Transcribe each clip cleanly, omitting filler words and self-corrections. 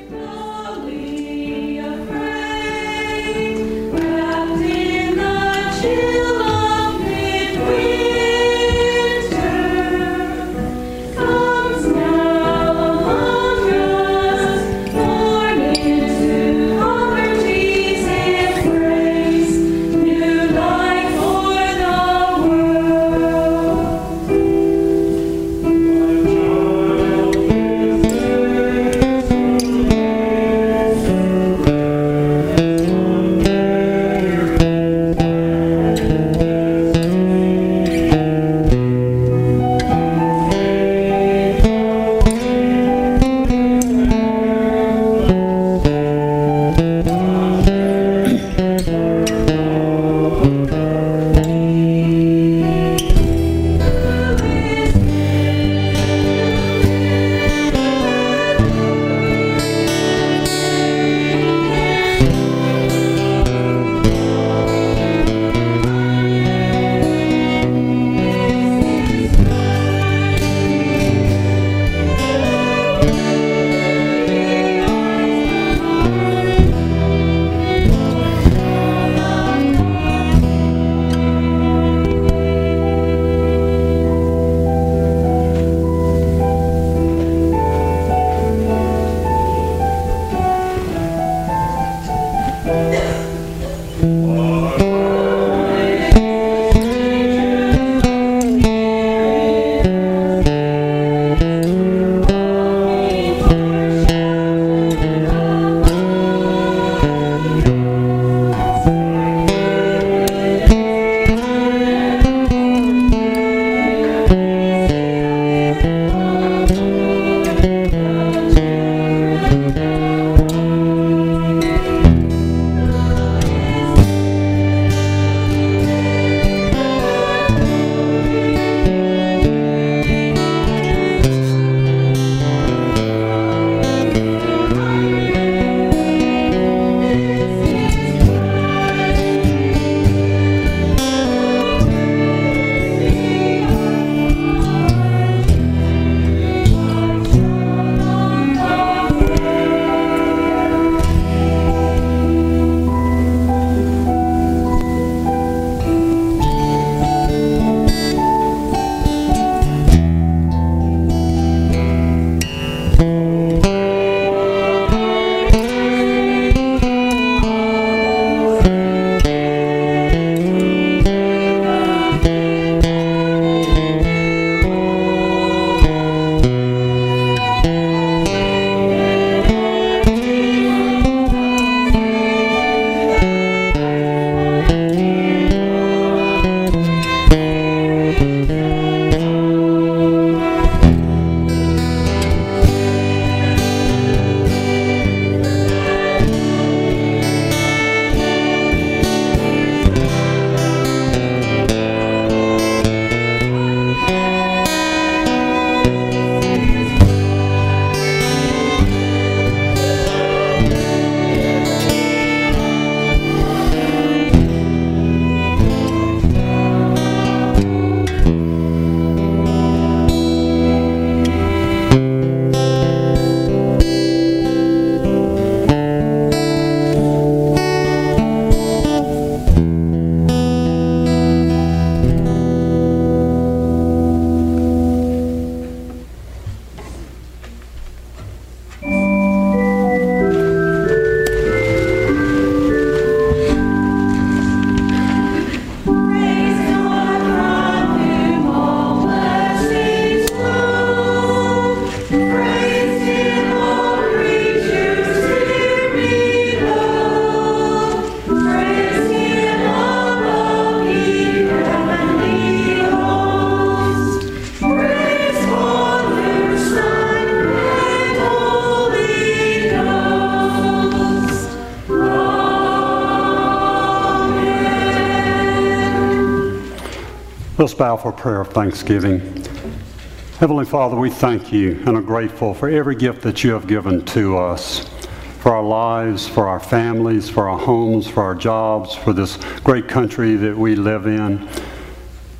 Let's bow for prayer of thanksgiving. Heavenly Father, we thank you and are grateful for every gift that you have given to us, for our lives, for our families, for our homes, for our jobs, for this great country that we live in.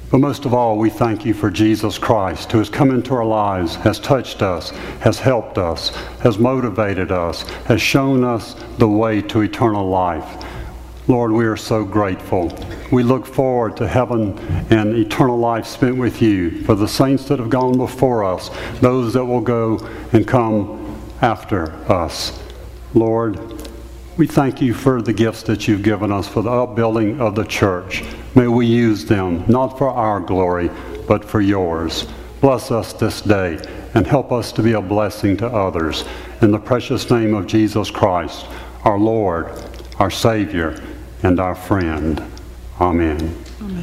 But most of all, we thank you for Jesus Christ, who has come into our lives, has touched us, has helped us, has motivated us, has shown us the way to eternal life. Lord, we are so grateful. We look forward to heaven and eternal life spent with you, for the saints that have gone before us, those that will go and come after us. Lord, we thank you for the gifts that you've given us for the upbuilding of the church. May we use them, not for our glory, but for yours. Bless us this day and help us to be a blessing to others. In the precious name of Jesus Christ, our Lord, our Savior, and our friend. Amen. Amen.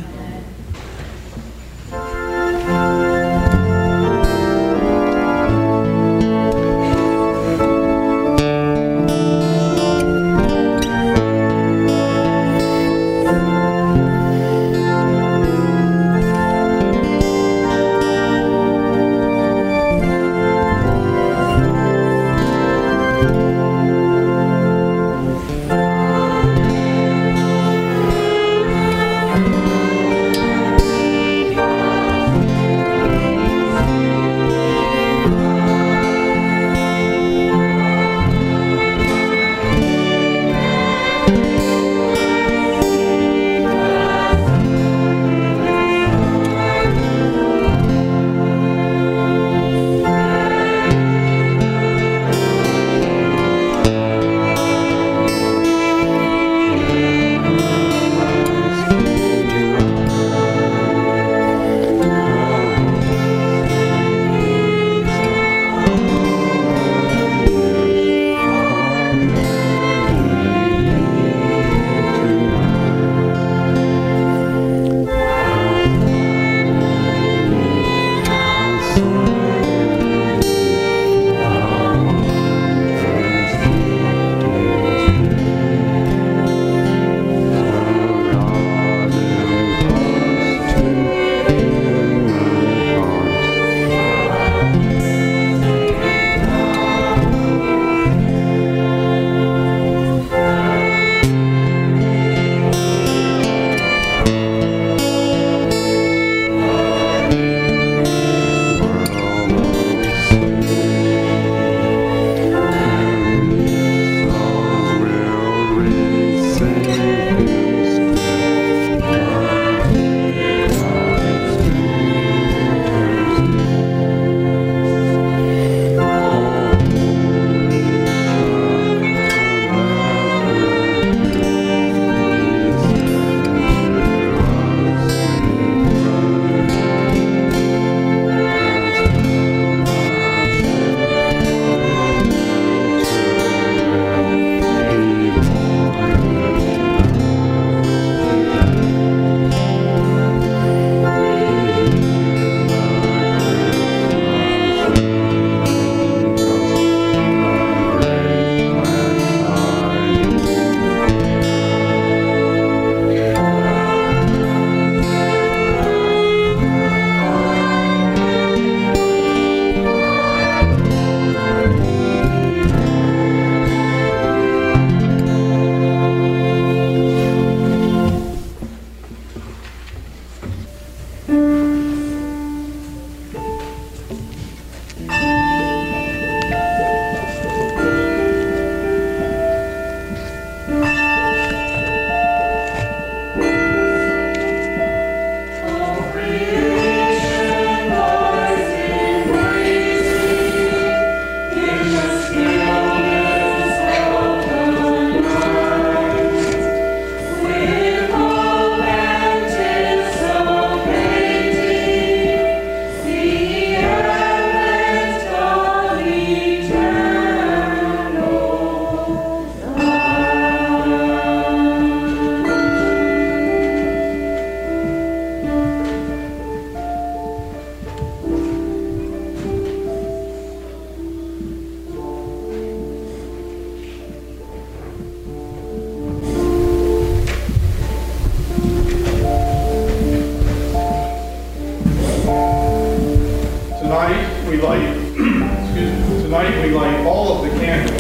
we light all of the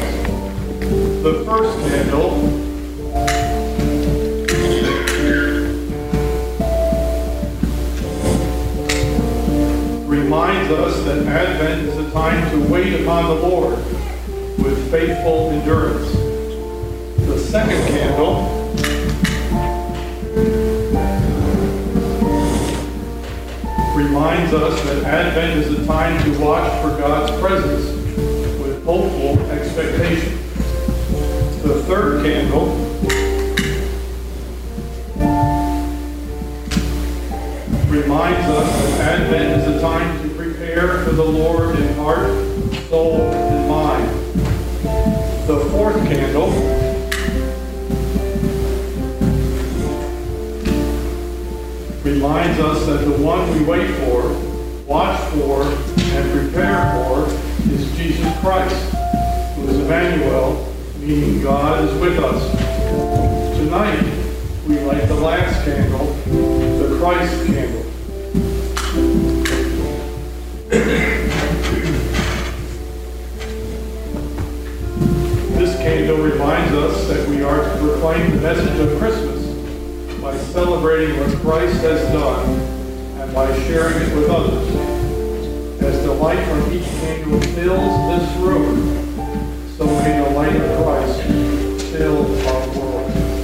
candles. The first candle reminds us that Advent is a time to wait upon the Lord with faithful endurance. The second candle reminds us that Advent is a time to watch for God's presence with hopeful expectation. The third candle reminds us that Advent is a time to prepare for the Lord in heart, soul, and mind. The fourth candle reminds us that the one we wait for, watch for, and prepare for is Jesus Christ, who is Emmanuel, meaning God is with us. Tonight, we light the last candle, the Christ candle. This candle reminds us that we are to proclaim the message of Christmas by celebrating what Christ has done and by sharing it with others. As the light from each candle fills this room, so may the light of Christ fill our world.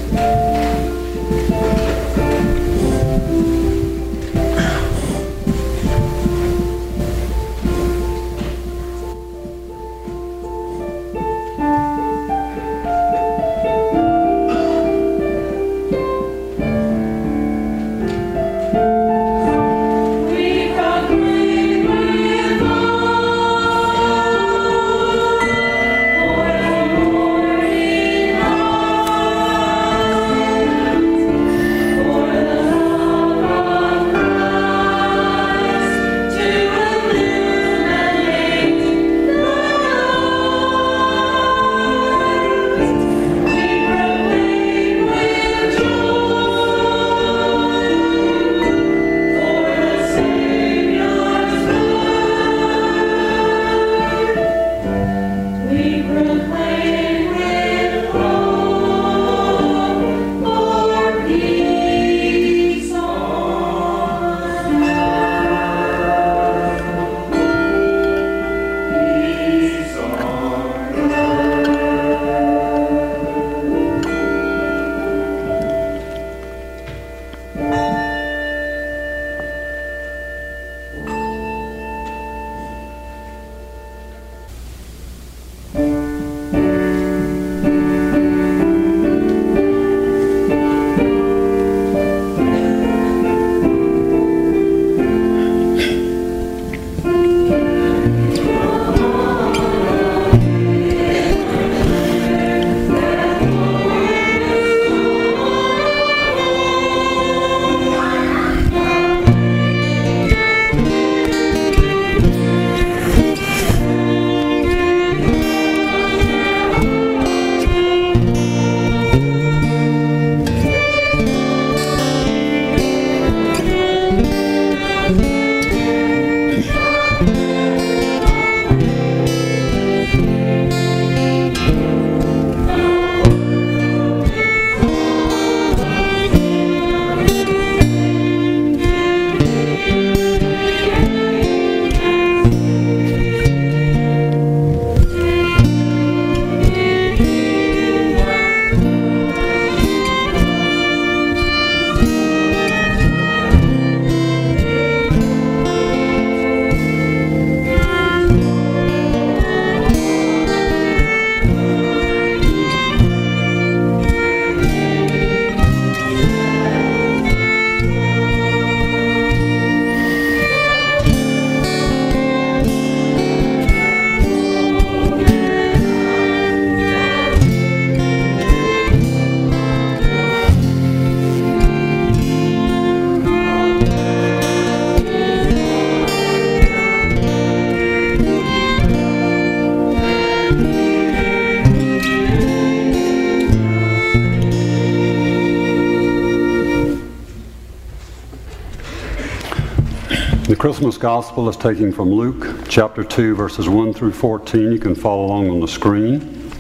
The Christmas Gospel is taken from Luke chapter 2, verses 1 through 14. You can follow along on the screen.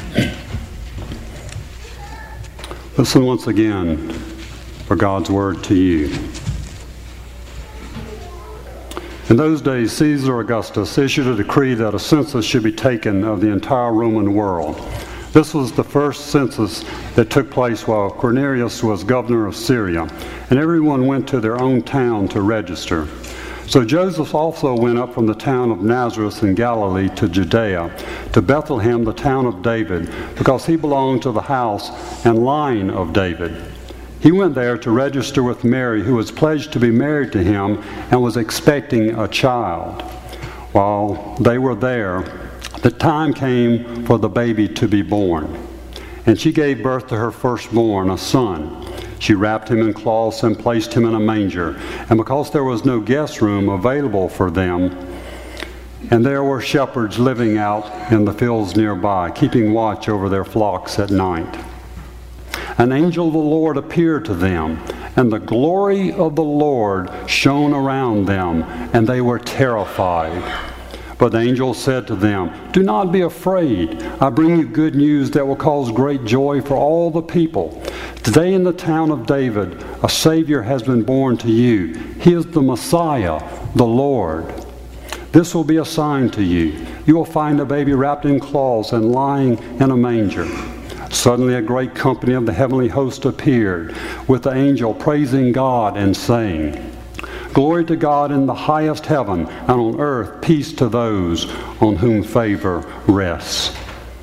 Listen once again for God's word to you. In those days, Caesar Augustus issued a decree that a census should be taken of the entire Roman world. This was the first census that took place while Quirinius was governor of Syria, and everyone went to their own town to register. So Joseph also went up from the town of Nazareth in Galilee to Judea, to Bethlehem, the town of David, because he belonged to the house and line of David. He went there to register with Mary, who was pledged to be married to him and was expecting a child. While they were there, the time came for the baby to be born. And she gave birth to her firstborn, a son. She wrapped him in cloths and placed him in a manger. And because there was no guest room available for them, and there were shepherds living out in the fields nearby, keeping watch over their flocks at night, an angel of the Lord appeared to them, and the glory of the Lord shone around them, and they were terrified. But the angel said to them, "Do not be afraid. I bring you good news that will cause great joy for all the people. Today in the town of David, a Savior has been born to you. He is the Messiah, the Lord. This will be a sign to you. You will find a baby wrapped in cloths and lying in a manger." Suddenly a great company of the heavenly host appeared with the angel, praising God and saying, "Glory to God in the highest heaven, and on earth peace to those on whom favor rests."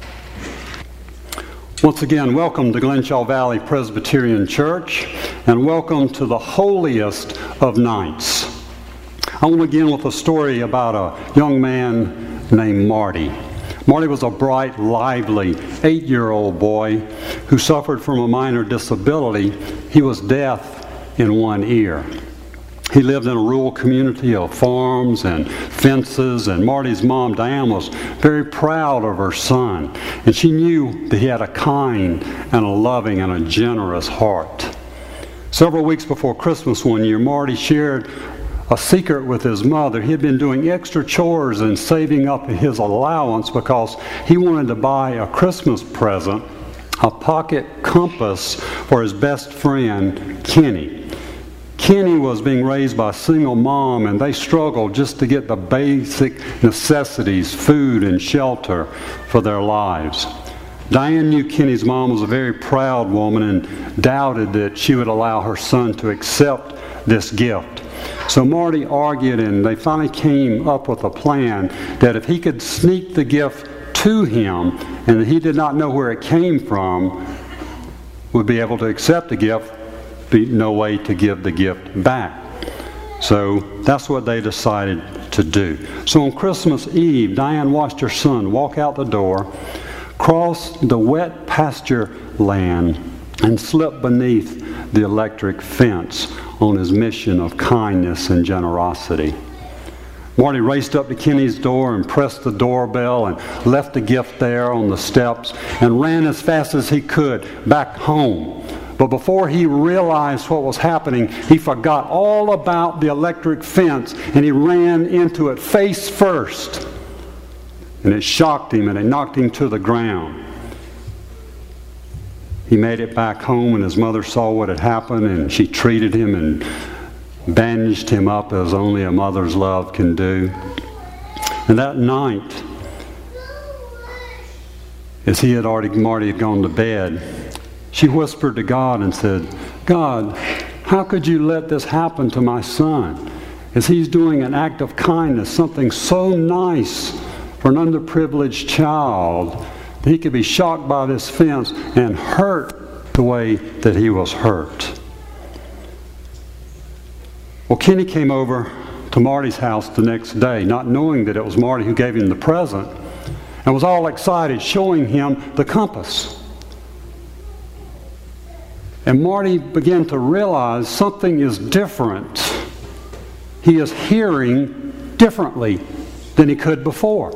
Once again, welcome to Glenshaw Valley Presbyterian Church, and welcome to the holiest of nights. I want to begin with a story about a young man named Marty. Marty was a bright, lively 8-year-old boy who suffered from a minor disability. He was deaf in one ear. He lived in a rural community of farms and fences, and Marty's mom, Diane, was very proud of her son, and she knew that he had a kind and a loving and a generous heart. Several weeks before Christmas one year, Marty shared a secret with his mother. He had been doing extra chores and saving up his allowance because he wanted to buy a Christmas present, a pocket compass for his best friend, Kenny. Kenny was being raised by a single mom, and they struggled just to get the basic necessities, food and shelter, for their lives. Diane knew Kenny's mom was a very proud woman and doubted that she would allow her son to accept this gift. So Marty argued, and they finally came up with a plan that if he could sneak the gift to him and that he did not know where it came from, would be able to accept the gift, be no way to give the gift back. So that's what they decided to do. So on Christmas Eve, Diane watched her son walk out the door, cross the wet pasture land, and slip beneath the electric fence on his mission of kindness and generosity. Marty raced up to Kenny's door and pressed the doorbell and left the gift there on the steps and ran as fast as he could back home. But before he realized what was happening, he forgot all about the electric fence and he ran into it face first. And it shocked him and it knocked him to the ground. He made it back home, and his mother saw what had happened, and she treated him and bandaged him up as only a mother's love can do. And that night, as Marty had gone to bed, she whispered to God and said, "God, how could you let this happen to my son? As he's doing an act of kindness, something so nice for an underprivileged child, that he could be shocked by this fence and hurt the way that he was hurt." Well, Kenny came over to Marty's house the next day, not knowing that it was Marty who gave him the present, and was all excited, showing him the compass. And Marty began to realize something is different. He is hearing differently than he could before.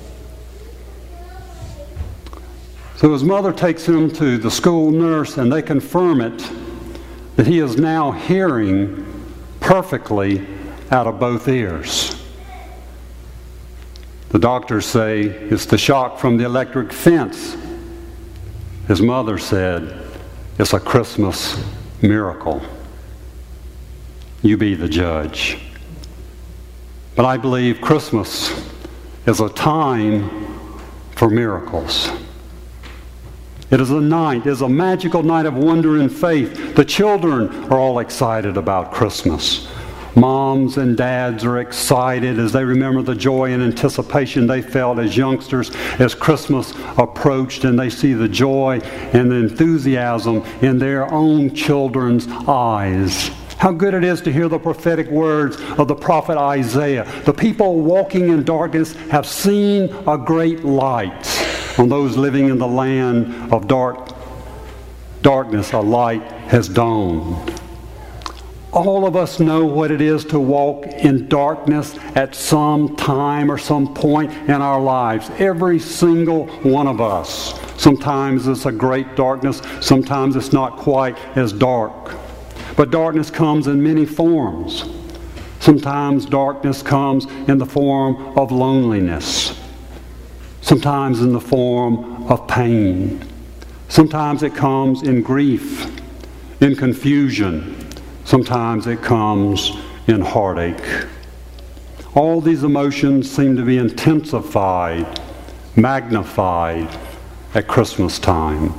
So his mother takes him to the school nurse, and they confirm it, that he is now hearing perfectly out of both ears. The doctors say it's the shock from the electric fence. His mother said, "It's a Christmas miracle. You be the judge." But I believe Christmas is a time for miracles. It is a night, it is a magical night of wonder and faith. The children are all excited about Christmas. Moms and dads are excited as they remember the joy and anticipation they felt as youngsters as Christmas approached, and they see the joy and the enthusiasm in their own children's eyes. How good it is to hear the prophetic words of the prophet Isaiah. The people walking in darkness have seen a great light. On those living in the land of darkness, a light has dawned. All of us know what it is to walk in darkness at some time or some point in our lives. Every single one of us. Sometimes it's a great darkness. Sometimes it's not quite as dark. But darkness comes in many forms. Sometimes darkness comes in the form of loneliness. Sometimes in the form of pain. Sometimes it comes in grief, in confusion. Sometimes it comes in heartache. All these emotions seem to be intensified, magnified at Christmas time.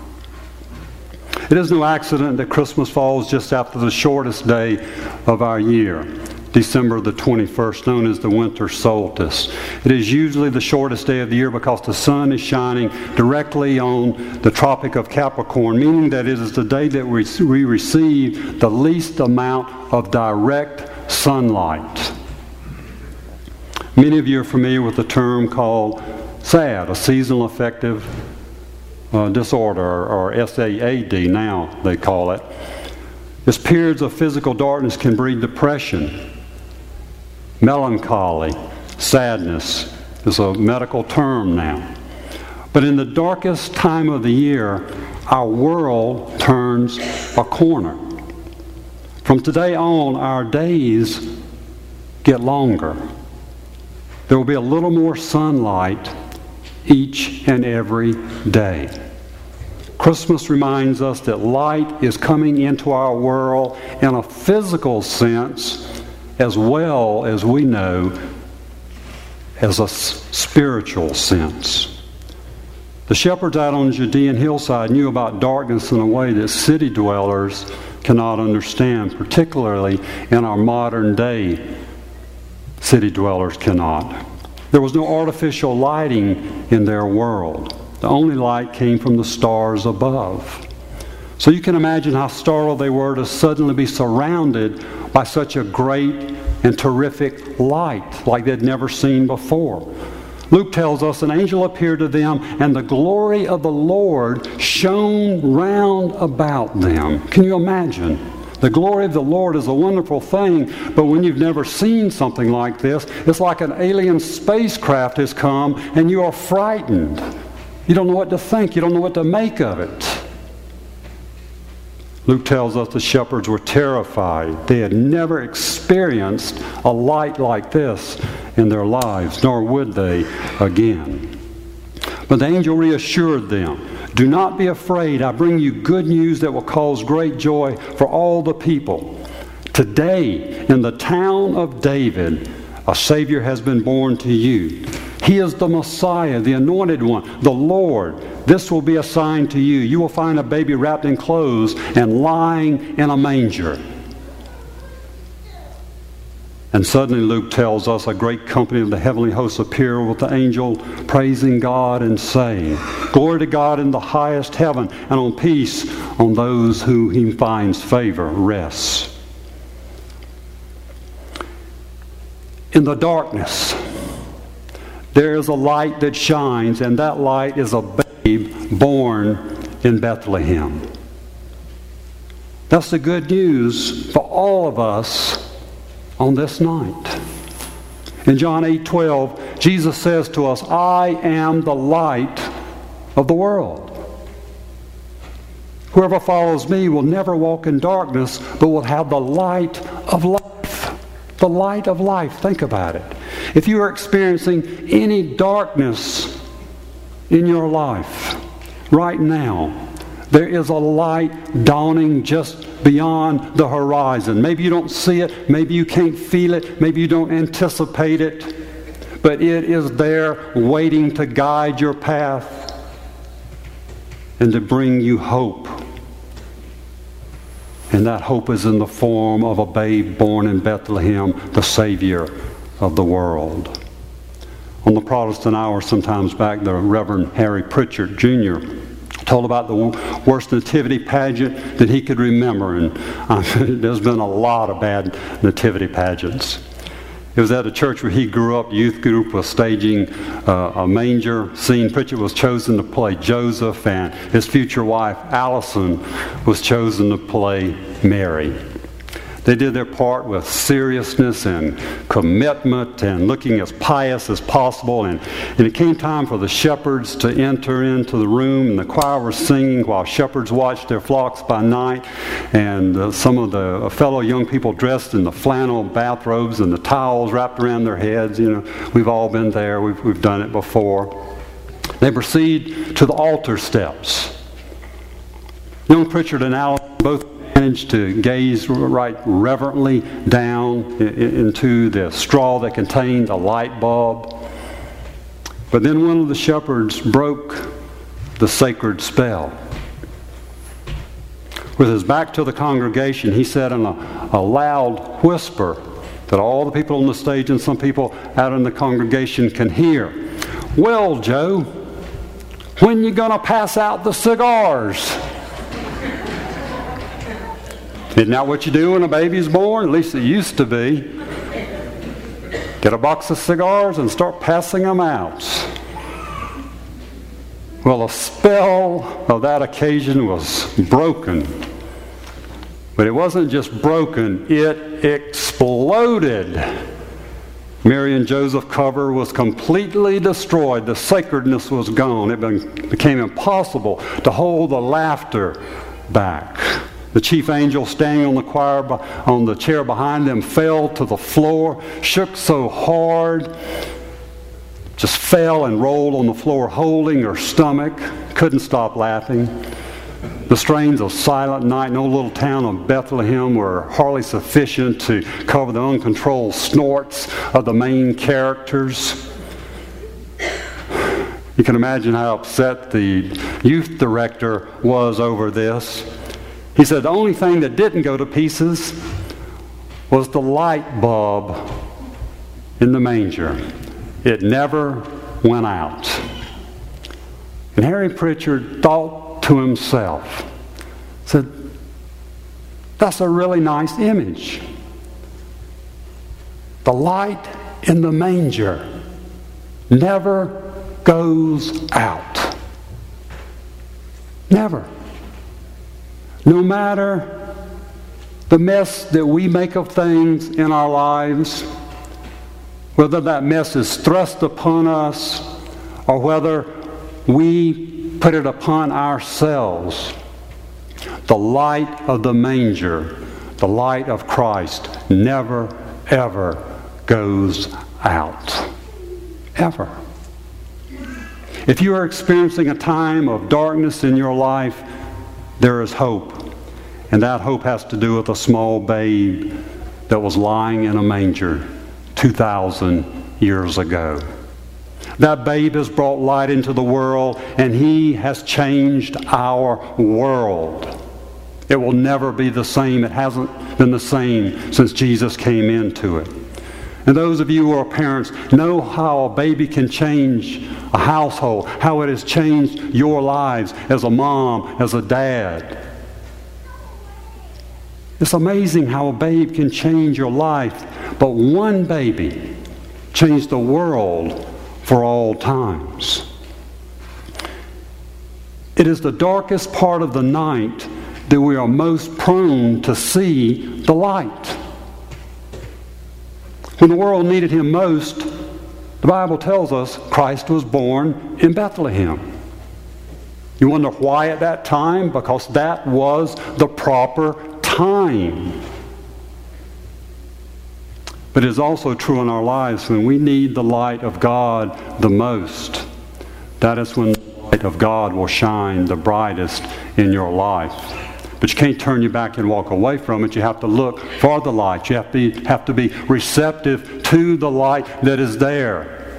It is no accident that Christmas falls just after the shortest day of our year, December the 21st, known as the winter solstice. It is usually the shortest day of the year because the sun is shining directly on the Tropic of Capricorn, meaning that it is the day that we receive the least amount of direct sunlight. Many of you are familiar with the term called SAD, a seasonal affective disorder, or SAAD now they call it. This periods of physical darkness can breed depression, melancholy, sadness is a medical term now. But in the darkest time of the year, our world turns a corner. From today on, our days get longer. There will be a little more sunlight each and every day. Christmas reminds us that light is coming into our world in a physical sense as well as we know as a spiritual sense. The shepherds out on the Judean hillside knew about darkness in a way that city dwellers cannot understand, particularly in our modern day. City dwellers cannot. There was no artificial lighting in their world. The only light came from the stars above. So you can imagine how startled they were to suddenly be surrounded by such a great and terrific light like they'd never seen before. Luke tells us an angel appeared to them, and the glory of the Lord shone round about them. Can you imagine? The glory of the Lord is a wonderful thing, but when you've never seen something like this, it's like an alien spacecraft has come and you are frightened. You don't know what to think. You don't know what to make of it. Luke tells us the shepherds were terrified. They had never experienced a light like this in their lives, nor would they again. But the angel reassured them, "Do not be afraid. I bring you good news that will cause great joy for all the people. Today, in the town of David, a Savior has been born to you. He is the Messiah, the Anointed One, the Lord. This will be a sign to you. You will find a baby wrapped in clothes and lying in a manger." And suddenly Luke tells us a great company of the heavenly hosts appear with the angel praising God and saying, "Glory to God in the highest heaven, and on peace on those who he finds favor rests." In the darkness, there is a light that shines, and that light is a babe born in Bethlehem. That's the good news for all of us on this night. In John 8:12, Jesus says to us, "I am the light of the world. Whoever follows me will never walk in darkness, but will have the light of life." The light of life. Think about it. If you are experiencing any darkness in your life right now, There is a light dawning just beyond the horizon. Maybe you don't see it. Maybe you can't feel it. Maybe you don't anticipate it. But it is there waiting to guide your path and to bring you hope. And that hope is in the form of a babe born in Bethlehem, the Savior of the world. On the Protestant Hour sometimes back, the Reverend Harry Pritchard Jr. told about the worst nativity pageant that he could remember. And there's been a lot of bad nativity pageants. It was at a church where he grew up. Youth group was staging a manger scene. Pritchard was chosen to play Joseph, and his future wife, Allison, was chosen to play Mary. They did their part with seriousness and commitment and looking as pious as possible. And it came time for the shepherds to enter into the room, and the choir was singing while shepherds watched their flocks by night. And some of the fellow young people dressed in the flannel bathrobes and the towels wrapped around their heads. You know, we've all been there. We've done it before. They proceed to the altar steps. Young Pritchard and Allison both managed to gaze right reverently down into the straw that contained a light bulb. But then one of the shepherds broke the sacred spell. With his back to the congregation, he said in a loud whisper that all the people on the stage and some people out in the congregation can hear, "Well, Joe, when you gonna pass out the cigars?" Isn't that what you do when a baby's born? At least it used to be. Get a box of cigars and start passing them out. Well, the spell of that occasion was broken. But it wasn't just broken, it exploded. Mary and Joseph cover was completely destroyed. The sacredness was gone. It became impossible to hold the laughter back. The chief angel standing on the chair behind them fell to the floor, shook so hard, just fell and rolled on the floor, holding her stomach, couldn't stop laughing. The strains of Silent Night in the little town of Bethlehem were hardly sufficient to cover the uncontrolled snorts of the main characters. You can imagine how upset the youth director was over this. He said the only thing that didn't go to pieces was the light bulb in the manger. It never went out. And Harry Pritchard thought to himself, said, that's a really nice image. The light in the manger never goes out. Never. No matter the mess that we make of things in our lives, whether that mess is thrust upon us or whether we put it upon ourselves, the light of the manger, the light of Christ, never, ever goes out. Ever. If you are experiencing a time of darkness in your life, there is hope. And that hope has to do with a small babe that was lying in a manger 2,000 years ago. That babe has brought light into the world, and he has changed our world. It will never be the same. It hasn't been the same since Jesus came into it. And those of you who are parents know how a baby can change a household, how it has changed your lives as a mom, as a dad. It's amazing how a babe can change your life, but one baby changed the world for all times. It is the darkest part of the night that we are most prone to see the light. When the world needed him most, the Bible tells us Christ was born in Bethlehem. You wonder why at that time? Because that was the proper time. But it is also true in our lives when we need the light of God the most. That is when the light light of God will shine the brightest in your life. But you can't turn your back and walk away from it. You have to look for the light. You have to be receptive to the light that is there.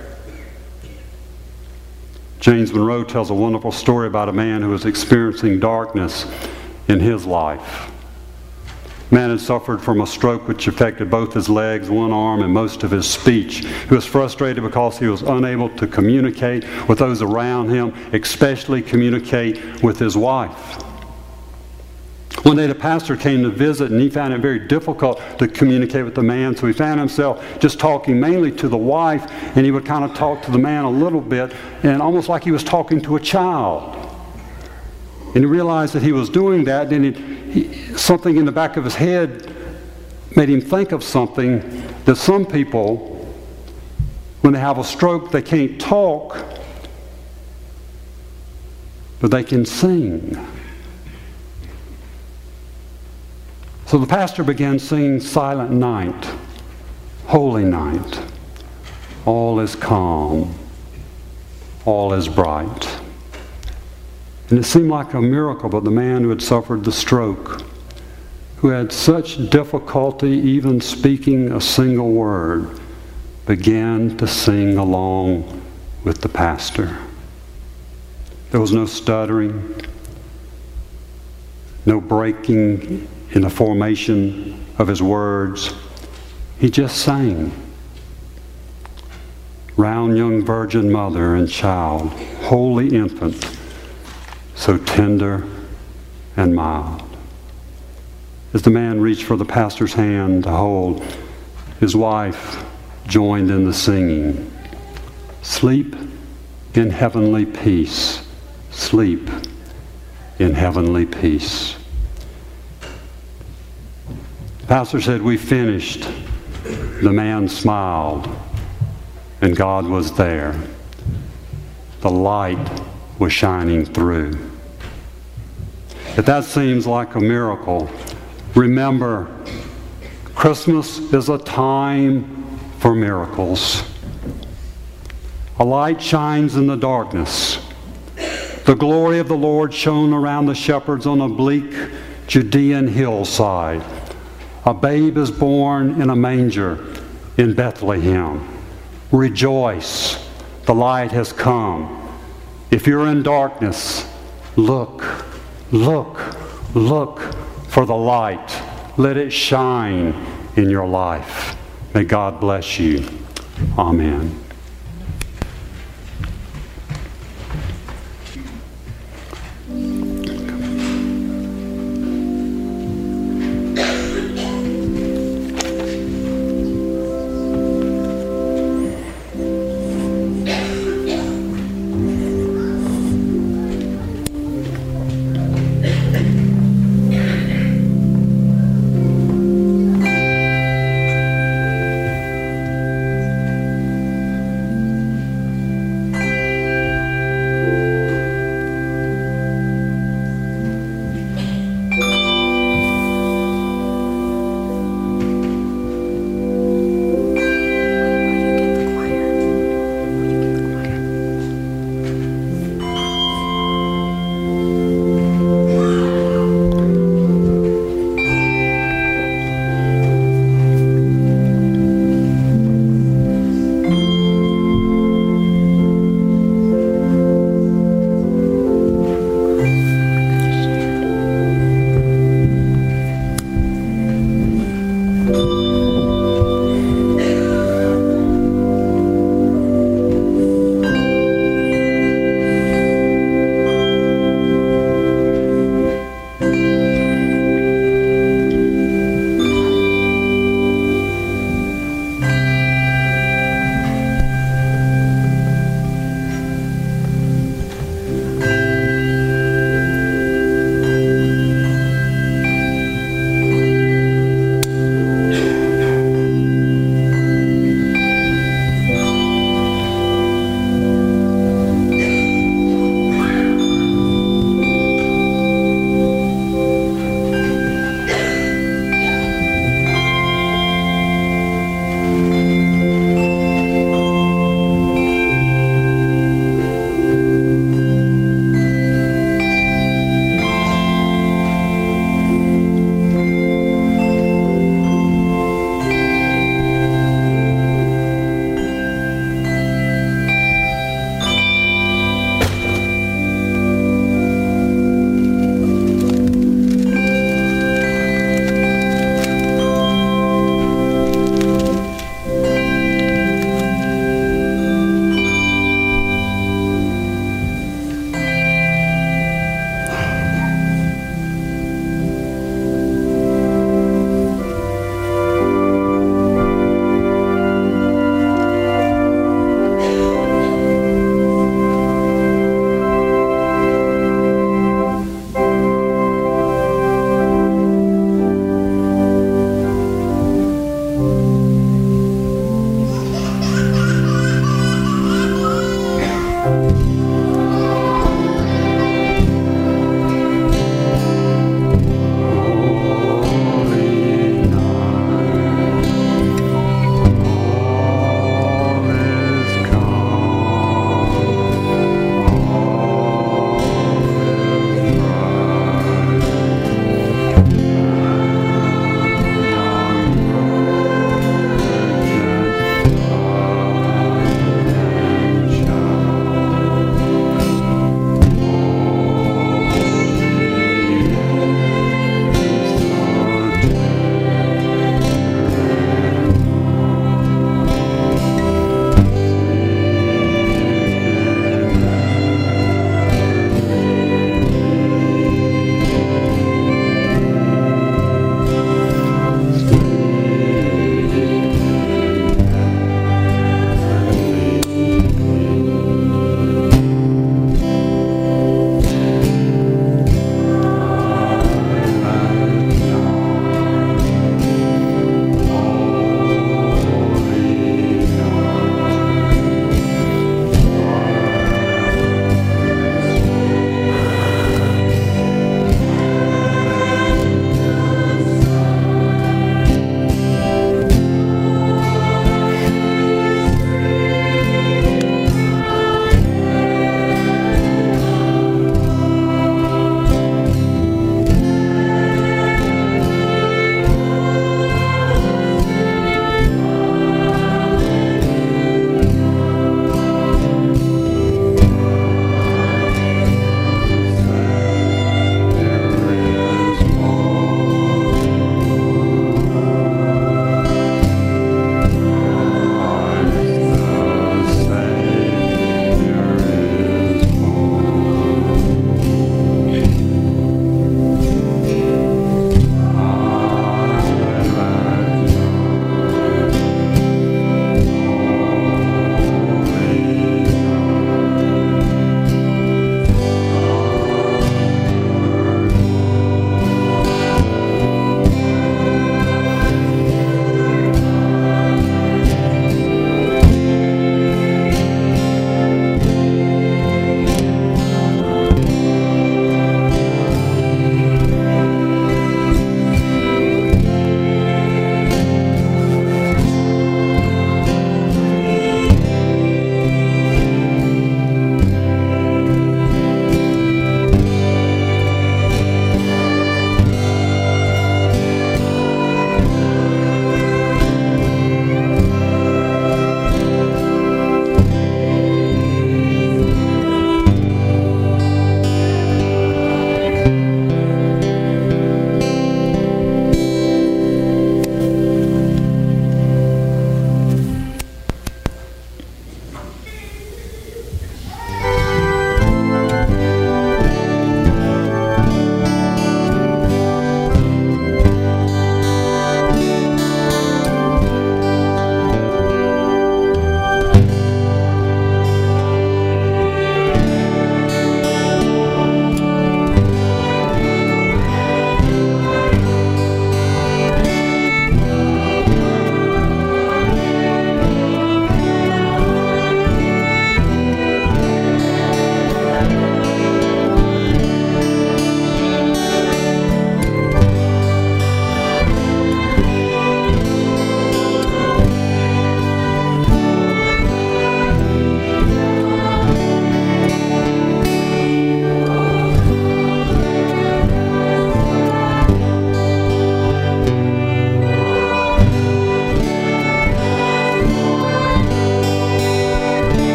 James Monroe tells a wonderful story about a man who was experiencing darkness in his life. The man had suffered from a stroke which affected both his legs, one arm, and most of his speech. He was frustrated because he was unable to communicate with those around him, especially communicate with his wife. One day the pastor came to visit, and he found it very difficult to communicate with the man, so he found himself just talking mainly to the wife, and he would kind of talk to the man a little bit, and almost like he was talking to a child. And he realized that he was doing that, and something in the back of his head made him think of something that some people, when they have a stroke, they can't talk, but they can sing. So the pastor began singing Silent Night, Holy Night. All is calm, all is bright. And it seemed like a miracle, but the man who had suffered the stroke, who had such difficulty even speaking a single word, began to sing along with the pastor. There was no stuttering, no breaking in the formation of his words. He just sang. Round young virgin mother and child, holy infant, so tender and mild. As the man reached for the pastor's hand to hold, his wife joined in the singing. Sleep in heavenly peace. Sleep in heavenly peace. The pastor said, "We finished." The man smiled, and God was there. The light was shining through. If that seems like a miracle, remember, Christmas is a time for miracles. A light shines in the darkness. The glory of the Lord shone around the shepherds on a bleak Judean hillside. A babe is born in a manger in Bethlehem. Rejoice, the light has come. If you're in darkness, look for the light. Let it shine in your life. May God bless you. Amen.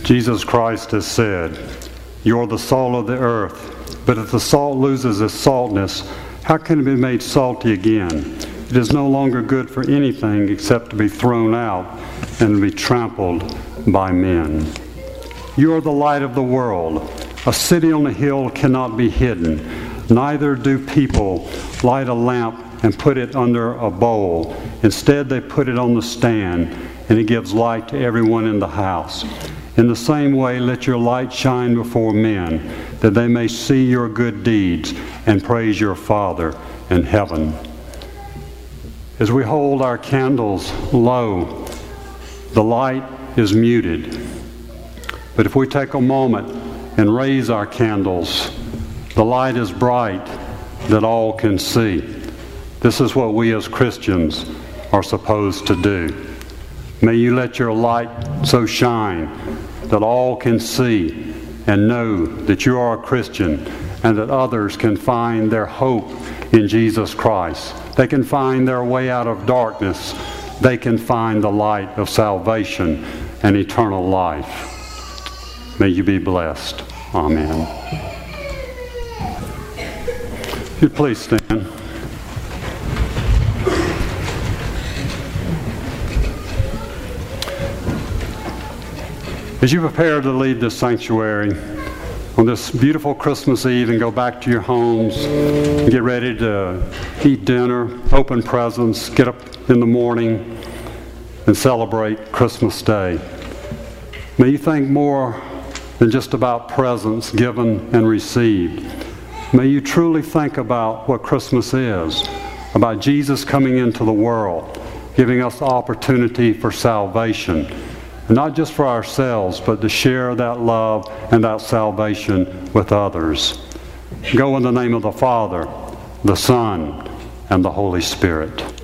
Jesus Christ has said, "You are the salt of the earth, but if the salt loses its saltness, how can it be made salty again? It is no longer good for anything except to be thrown out and to be trampled by men." You are the light of the world. A city on a hill cannot be hidden. Neither do people light a lamp and put it under a bowl. Instead, they put it on the stand, and it gives light to everyone in the house. In the same way, let your light shine before men, that they may see your good deeds and praise your Father in heaven. As we hold our candles low, the light is muted. But if we take a moment and raise our candles, the light is bright that all can see. This is what we as Christians are supposed to do. May you let your light so shine that all can see and know that you are a Christian, and that others can find their hope in Jesus Christ. They can find their way out of darkness. They can find the light of salvation and eternal life. May you be blessed. Amen. If you'd please stand. As you prepare to leave this sanctuary on this beautiful Christmas Eve and go back to your homes and get ready to eat dinner, open presents, get up in the morning and celebrate Christmas Day, may you think more than just about presents given and received. May you truly think about what Christmas is, about Jesus coming into the world, giving us the opportunity for salvation, and not just for ourselves, but to share that love and that salvation with others. Go in the name of the Father, the Son, and the Holy Spirit.